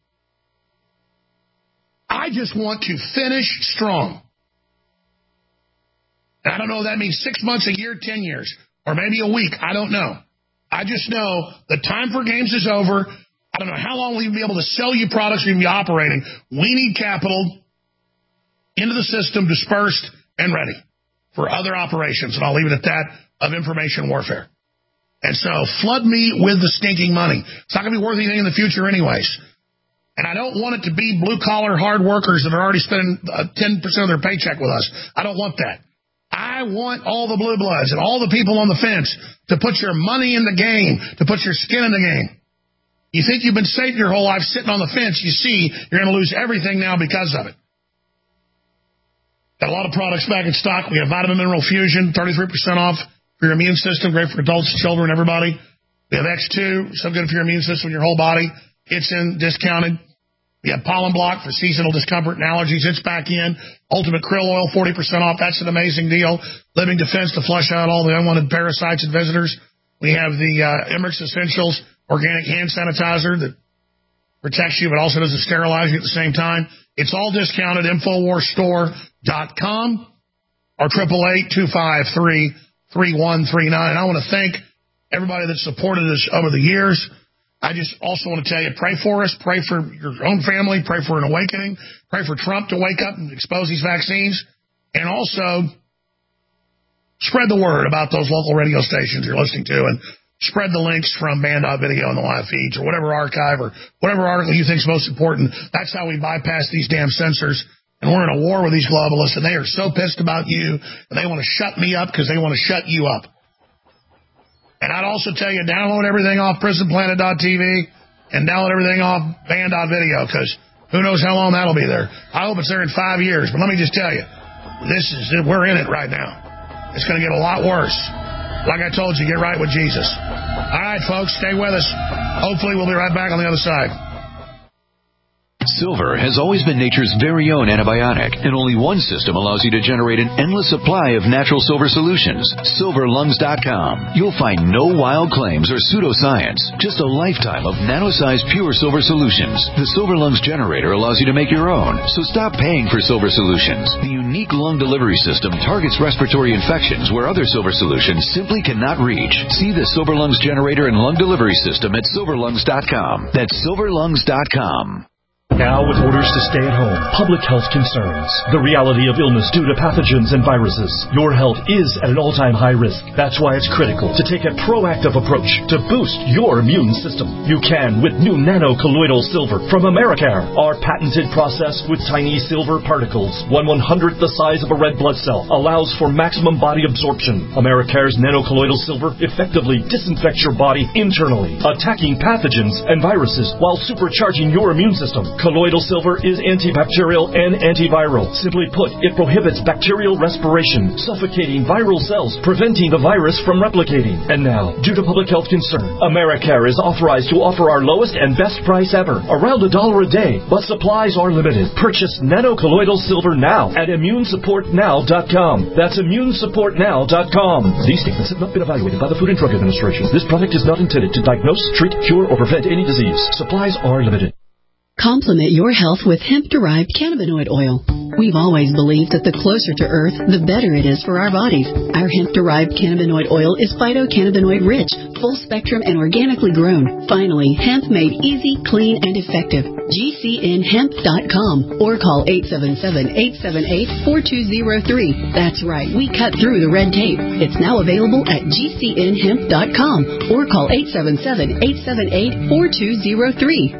I just want to finish strong. And I don't know if that means six months, a year, ten years, or maybe a week. I don't know. I just know the time for games is over. I don't know how long we'll even be able to sell you products we'll be operating. We need capital into the system, dispersed and ready for other operations. And I'll leave it at that, of information warfare. And so flood me with the stinking money. It's not going to be worth anything in the future anyways. And I don't want it to be blue-collar hard workers that are already spending ten percent of their paycheck with us. I don't want that. I want all the blue bloods and all the people on the fence to put your money in the game, to put your skin in the game. You think you've been safe your whole life sitting on the fence. You see, you're going to lose everything now because of it. Got a lot of products back in stock. We have Vitamin Mineral Fusion, thirty-three percent off for your immune system. Great for adults, children, everybody. We have X two, so good for your immune system and your whole body. It's in discounted. We have Pollen Block for seasonal discomfort and allergies. It's back in. Ultimate Krill Oil, forty percent off. That's an amazing deal. Living Defense to flush out all the unwanted parasites and visitors. We have the uh, Emmerich Essentials organic hand sanitizer that protects you but also doesn't sterilize you at the same time. It's all discounted. Infowars Store dot com or eight eight eight, two five three, three one three nine. And I want to thank everybody that supported us over the years. I just also want to tell you, pray for us, pray for your own family, pray for an awakening, pray for Trump to wake up and expose these vaccines, and also spread the word about those local radio stations you're listening to, and spread the links from Band Video in the live feeds or whatever archive or whatever article you think is most important. That's how we bypass these damn censors. And we're in a war with these globalists, and they are so pissed about you, and they want to shut me up because they want to shut you up. And I'd also tell you, download everything off prison planet dot t v and download everything off Band Video, because who knows how long that'll be there. I hope it's there in five years. But let me just tell you, this is we're in it right now. It's going to get a lot worse. Like I told you, get right with Jesus. All right, folks, stay with us. Hopefully we'll be right back on the other side. Silver has always been nature's very own antibiotic, and only one system allows you to generate an endless supply of natural silver solutions. silver lungs dot com. You'll find no wild claims or pseudoscience, just a lifetime of nano-sized pure silver solutions. The Silver Lungs generator allows you to make your own, so stop paying for silver solutions. The unique lung delivery system targets respiratory infections where other silver solutions simply cannot reach. See the Silver Lungs generator and lung delivery system at silver lungs dot com. That's silver lungs dot com. Now with orders to stay at home, public health concerns, the reality of illness due to pathogens and viruses. Your health is at an all-time high risk. That's why it's critical to take a proactive approach to boost your immune system. You can with new nano-colloidal silver from Americare. Our patented process with tiny silver particles, one one-hundredth the size of a red blood cell, allows for maximum body absorption. Americare's nano-colloidal silver effectively disinfects your body internally, attacking pathogens and viruses while supercharging your immune system. Colloidal silver is antibacterial and antiviral. Simply put, it prohibits bacterial respiration, suffocating viral cells, preventing the virus from replicating. And now, due to public health concern, Americare is authorized to offer our lowest and best price ever, around a dollar a day, but supplies are limited. Purchase nano-colloidal silver now at immune support now dot com. That's immune support now dot com. These statements have not been evaluated by the Food and Drug Administration. This product is not intended to diagnose, treat, cure, or prevent any disease. Supplies are limited. Complement your health with hemp-derived cannabinoid oil. We've always believed that the closer to Earth, the better it is for our bodies. Our hemp-derived cannabinoid oil is phytocannabinoid-rich, full-spectrum, and organically grown. Finally, hemp made easy, clean, and effective. G C N hemp dot com or call eight seven seven, eight seven eight, four two zero three. That's right, we cut through the red tape. It's now available at G C N hemp dot com or call eight seven seven, eight seven eight, four two zero three.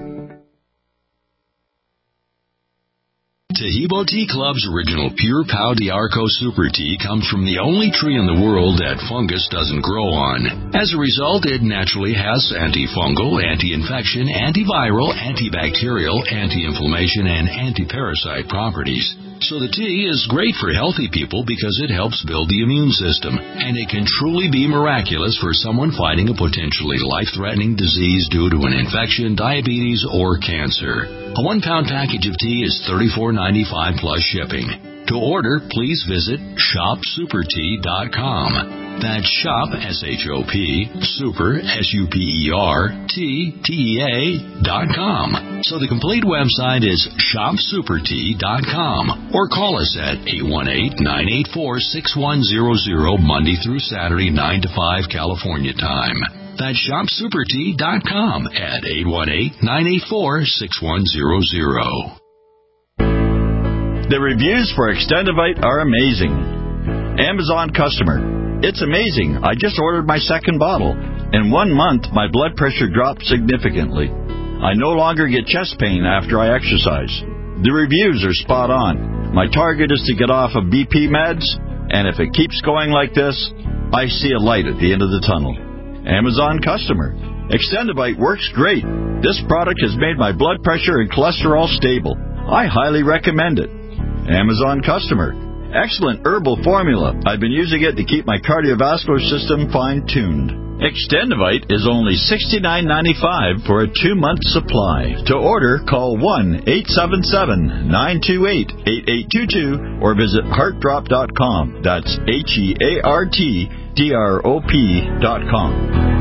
Taheebo Tea Club's original Pure Pau D'Arco Super Tea comes from the only tree in the world that fungus doesn't grow on. As a result, it naturally has antifungal, anti-infection, antiviral, antibacterial, anti-inflammation, and anti-parasite properties. So the tea is great for healthy people because it helps build the immune system, and it can truly be miraculous for someone fighting a potentially life-threatening disease due to an infection, diabetes, or cancer. A one-pound package of tea is thirty-four ninety-five plus shipping. To order, please visit shop super tea dot com. That's shop, S H O P, super, S U P E R, T, T E A, dot com. So the complete website is shop super tea dot com or call us at eight one eight, nine eight four, six one zero zero Monday through Saturday, nine to five California time. That's shop super tea dot com at eight one eight, nine eight four, six one zero zero. The reviews for Extendivite are amazing. Amazon customer. It's amazing. I just ordered my second bottle. In one month, my blood pressure dropped significantly. I no longer get chest pain after I exercise. The reviews are spot on. My target is to get off of B P meds, and if it keeps going like this, I see a light at the end of the tunnel. Amazon customer. Extendivite works great. This product has made my blood pressure and cholesterol stable. I highly recommend it. Amazon customer. Excellent herbal formula. I've been using it to keep my cardiovascular system fine-tuned. Extendivite is only sixty-nine ninety-five for a two-month supply. To order, call one eight seven seven, nine two eight, eight eight two two or visit heart drop dot com. That's H E A R T D R O P dot com.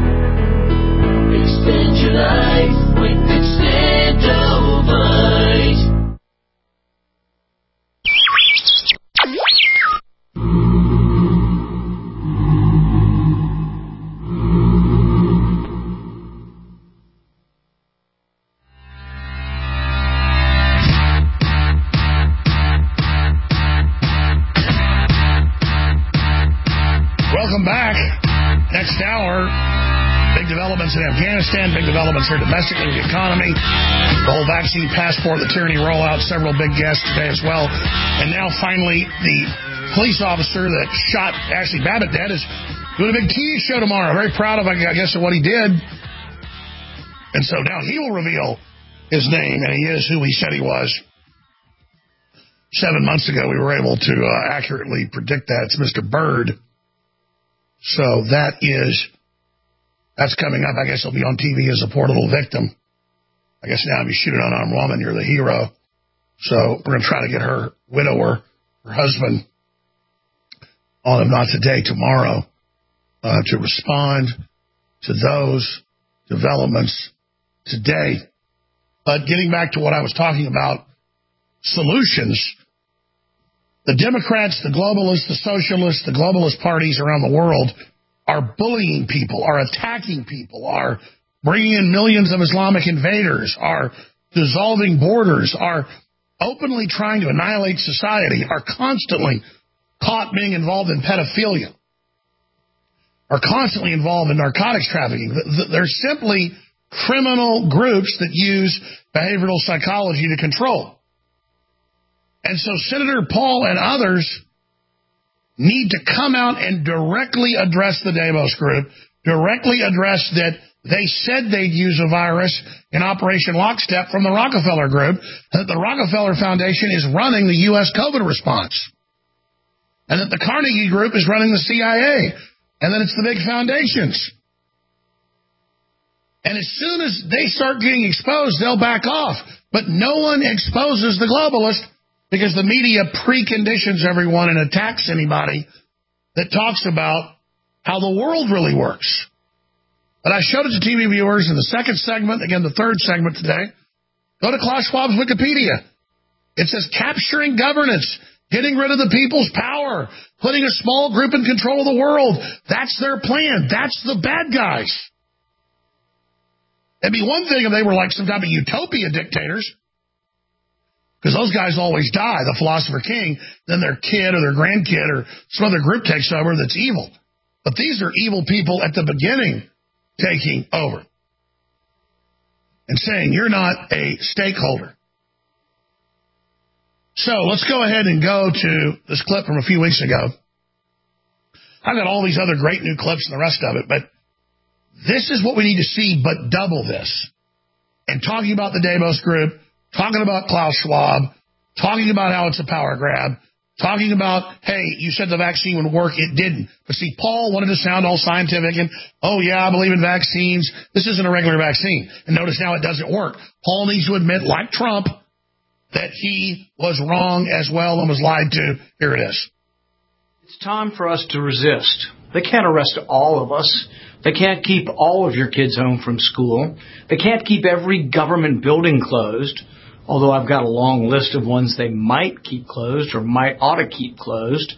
Extend your life with Extendivite. Welcome back. Next hour, big developments in Afghanistan, big developments here domestically, the economy, the whole vaccine passport, the tyranny rollout, several big guests today as well. And now finally, the police officer that shot Ashley Babbitt dead is doing a big T V show tomorrow. Very proud of, I guess, of what he did. And so now he will reveal his name, and he is who he said he was. Seven months ago, we were able to uh, accurately predict that. It's Mister Byrd. So that is, that's coming up. I guess he'll be on T V as a poor little victim. I guess now if you shoot an unarmed woman, you're the hero. So we're going to try to get her widower, her husband, on If Not Today, tomorrow, uh, to respond to those developments today. But getting back to what I was talking about, solutions. The Democrats, the globalists, the socialists, the globalist parties around the world are bullying people, are attacking people, are bringing in millions of Islamic invaders, are dissolving borders, are openly trying to annihilate society, are constantly caught being involved in pedophilia, are constantly involved in narcotics trafficking. They're simply criminal groups that use behavioral psychology to control. And so Senator Paul and others need to come out and directly address the Davos group, directly address that they said they'd use a virus in Operation Lockstep from the Rockefeller Group, that the Rockefeller Foundation is running the U S COVID response, and that the Carnegie Group is running the C I A, and that it's the big foundations. And as soon as they start getting exposed, they'll back off. But no one exposes the globalist, because the media preconditions everyone and attacks anybody that talks about how the world really works. But I showed it to T V viewers in the second segment, again, the third segment today, Go to Klaus Schwab's Wikipedia. It says capturing governance, getting rid of the people's power, putting a small group in control of the world. That's their plan. That's the bad guys. It'd be one thing if they were like some type of utopia dictators, because those guys always die, the philosopher king, then their kid or their grandkid or some other group takes over that's evil. But these are evil people at the beginning taking over and saying, you're not a stakeholder. So let's go ahead and go to this clip from a few weeks ago. I've got all these other great new clips and the rest of it, but this is what we need to see, but double this. And talking about the Davos Group, talking about Klaus Schwab, talking about how it's a power grab, talking about, hey, you said the vaccine would work. It didn't. But see, Paul wanted to sound all scientific and, oh, yeah, I believe in vaccines. This isn't a regular vaccine. And notice now it doesn't work. Paul needs to admit, like Trump, that he was wrong as well and was lied to. Here it is. It's time for us to resist. They can't arrest all of us. They can't keep all of your kids home from school. They can't keep every government building closed, although I've got a long list of ones they might keep closed or might ought to keep closed.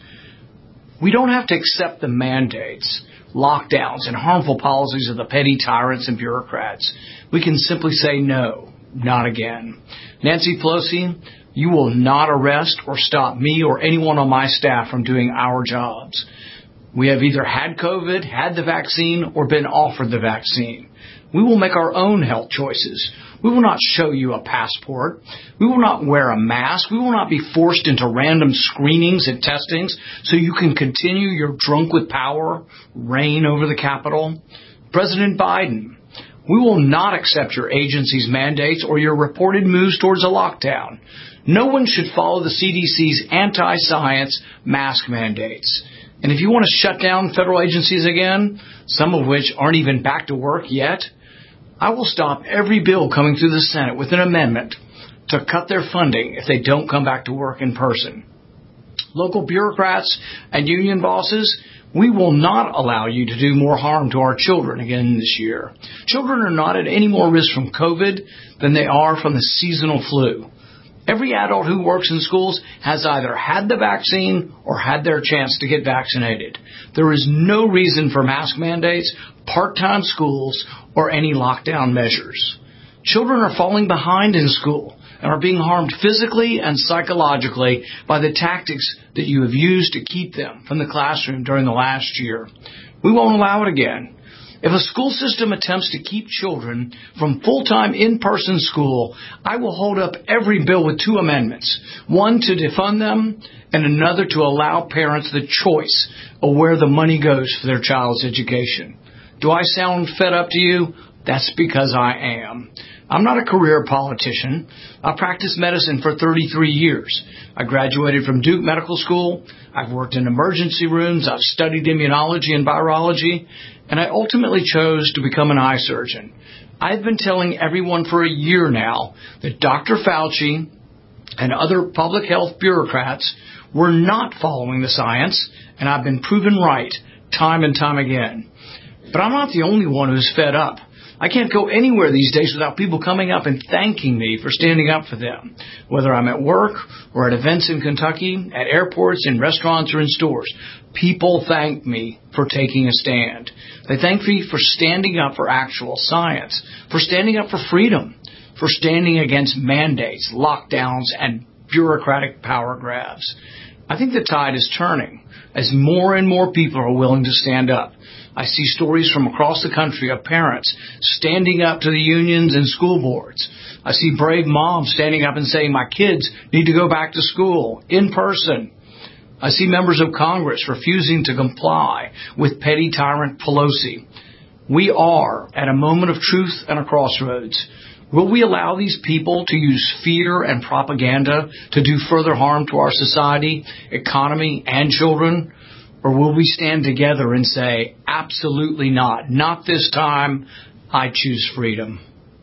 We don't have to accept the mandates, lockdowns, and harmful policies of the petty tyrants and bureaucrats. We can simply say no, not again. Nancy Pelosi, you will not arrest or stop me or anyone on my staff from doing our jobs. We have either had COVID, had the vaccine, or been offered the vaccine. We will make our own health choices. We will not show you a passport. We will not wear a mask. We will not be forced into random screenings and testings so you can continue your drunk with power reign over the Capitol. President Biden, we will not accept your agency's mandates or your reported moves towards a lockdown. No one should follow the C D C's anti-science mask mandates. And if you want to shut down federal agencies again, some of which aren't even back to work yet, I will stop every bill coming through the Senate with an amendment to cut their funding if they don't come back to work in person. Local bureaucrats and union bosses, we will not allow you to do more harm to our children again this year. Children are not at any more risk from COVID than they are from the seasonal flu. Every adult who works in schools has either had the vaccine or had their chance to get vaccinated. There is no reason for mask mandates, part-time schools, or any lockdown measures. Children are falling behind in school and are being harmed physically and psychologically by the tactics that you have used to keep them from the classroom during the last year. We won't allow it again. If a school system attempts to keep children from full-time in-person school, I will hold up every bill with two amendments, one to defund them and another to allow parents the choice of where the money goes for their child's education. Do I sound fed up to you? That's because I am. I'm not a career politician. I practiced medicine for thirty-three years. I graduated from Duke Medical School. I've worked in emergency rooms. I've studied immunology and virology. And I ultimately chose to become an eye surgeon. I've been telling everyone for a year now that Doctor Fauci and other public health bureaucrats were not following the science, and I've been proven right time and time again. But I'm not the only one who's fed up. I can't go anywhere these days without people coming up and thanking me for standing up for them, whether I'm at work or at events in Kentucky, at airports, in restaurants, or in stores. People thank me for taking a stand. They thank me for standing up for actual science, for standing up for freedom, for standing against mandates, lockdowns, and bureaucratic power grabs. I think the tide is turning as more and more people are willing to stand up. I see stories from across the country of parents standing up to the unions and school boards. I see brave moms standing up and saying, my kids need to go back to school in person. I see members of Congress refusing to comply with petty tyrant Pelosi. We are at a moment of truth and a crossroads. Will we allow these people to use fear and propaganda to do further harm to our society, economy, and children? Or will we stand together and say, absolutely not. Not this time. I choose freedom.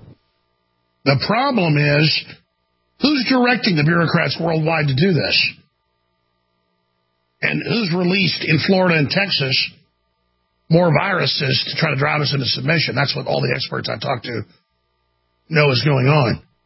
The problem is, who's directing the bureaucrats worldwide to do this? And who's released in Florida and Texas more viruses to try to drive us into submission? That's what all the experts I talked to know is going on.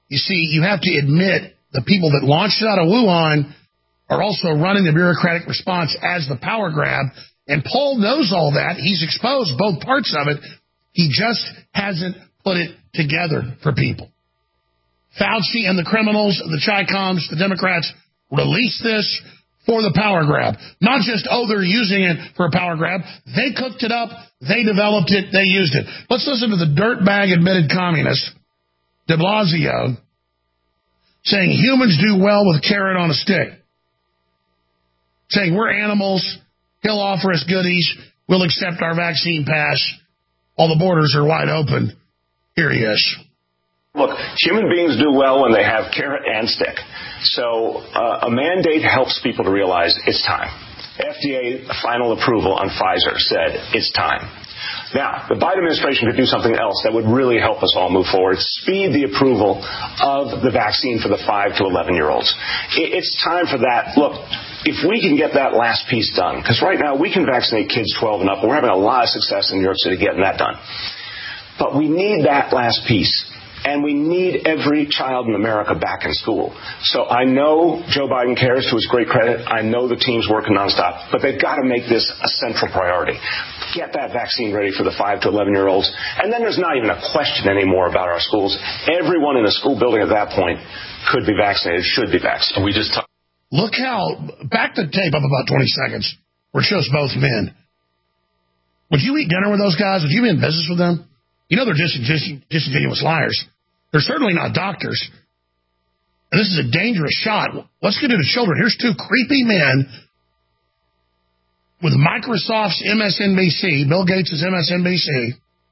You see, you have to admit the people that launched it out of Wuhan are also running the bureaucratic response as the power grab. And Paul knows all that. He's exposed both parts of it. He just hasn't put it together for people. Fauci and the criminals, the Chi-Coms, the Democrats, released this for the power grab. Not just, oh, they're using it for a power grab. They cooked it up. They developed it. They used it. Let's listen to the dirtbag admitted communist, de Blasio, saying humans do well with carrot on a stick. Saying we're animals. He'll offer us goodies. We'll accept our vaccine pass. All the borders are wide open. Here he is. Look, human beings do well when they have carrot and stick. So uh, a mandate helps people to realize it's time. F D A final approval on Pfizer said it's time. Now, the Biden administration could do something else that would really help us all move forward. Speed the approval of the vaccine for the five to eleven-year-olds. It's time for that. Look, if we can get that last piece done, because right now we can vaccinate kids twelve and up, and we're having a lot of success in New York City getting that done. But we need that last piece. And we need every child in America back in school. So I know Joe Biden cares, to his great credit. I know the team's working nonstop. But they've got to make this a central priority. Get that vaccine ready for the five to eleven-year-olds. And then there's not even a question anymore about our schools. Everyone in a school building at that point could be vaccinated, should be vaccinated. We just talk- Look how, back the tape up about twenty seconds, where it shows both men. Would you eat dinner with those guys? Would you be in business with them? You know they're just disingenuous liars. They're certainly not doctors. And this is a dangerous shot. Let's get into children. Here's two creepy men with Microsoft's M S N B C, Bill Gates' M S N B C.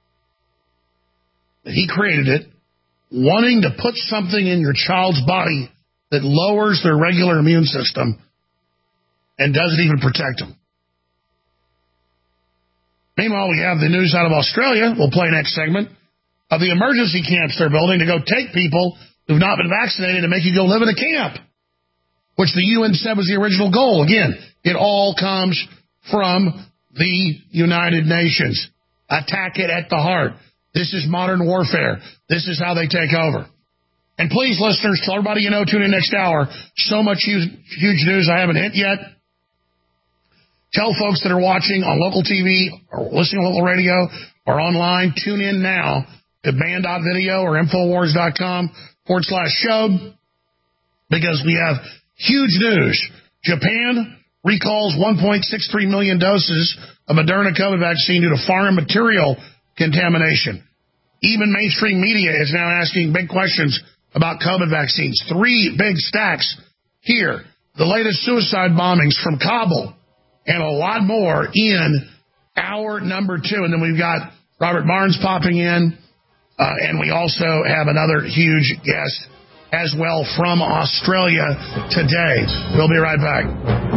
He created it, wanting to put something in your child's body that lowers their regular immune system and doesn't even protect them. Meanwhile, we have the news out of Australia. We'll play next segment. Of the emergency camps they're building to go take people who've not been vaccinated and make you go live in a camp, which the U N said was the original goal. Again, it all comes from the United Nations. Attack it at the heart. This is modern warfare. This is how they take over. And please, listeners, tell everybody you know, tune in next hour. So much huge, huge news I haven't hit yet. Tell folks that are watching on local T V or listening on local radio or online, tune in now to band dot video or Infowars.com forward slash show, because we have huge news. Japan recalls one point six three million doses of Moderna COVID vaccine due to foreign material contamination. Even mainstream media is now asking big questions about COVID vaccines. Three big stacks here. The latest suicide bombings from Kabul and a lot more in hour number two. And then we've got Robert Barnes popping in. Uh, and we also have another huge guest as well from Australia today. We'll be right back.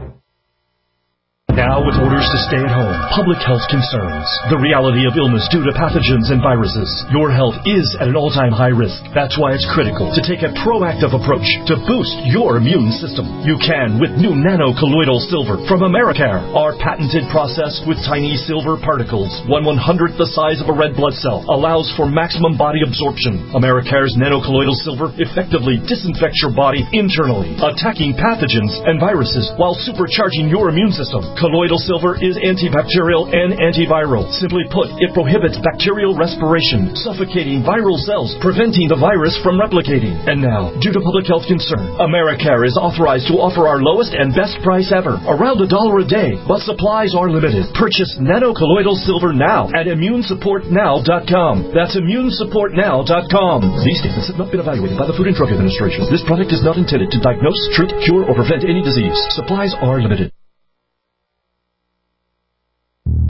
Now, with orders to stay at home, public health concerns, the reality of illness due to pathogens and viruses, your health is at an all-time high risk. That's why it's critical to take a proactive approach to boost your immune system. You can with new nano-colloidal silver from Americare. Our patented process with tiny silver particles, one one-hundredth the size of a red blood cell, allows for maximum body absorption. Americare's nano-colloidal silver effectively disinfects your body internally, attacking pathogens and viruses while supercharging your immune system. Colloidal silver is antibacterial and antiviral. Simply put, it prohibits bacterial respiration, suffocating viral cells, preventing the virus from replicating. And now, due to public health concern, Americare is authorized to offer our lowest and best price ever, around a dollar a day, but supplies are limited. Purchase nano-colloidal silver now at immune support now dot com. That's immune support now dot com. These statements have not been evaluated by the Food and Drug Administration. This product is not intended to diagnose, treat, cure, or prevent any disease. Supplies are limited.